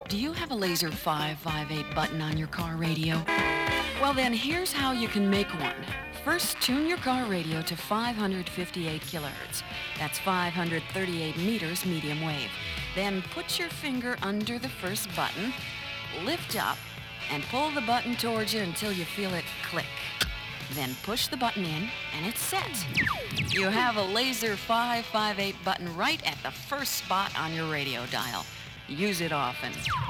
Do you have a laser 558 button on your car radio? Well then, here's how you can make one. First, tune your car radio to 558 kilohertz. That's 538 meters medium wave. Then put your finger under the first button, lift up, and pull the button towards you until you feel it click. Then push the button in, and it's set. You have a laser 558 button right at the first spot on your radio dial. Use it often.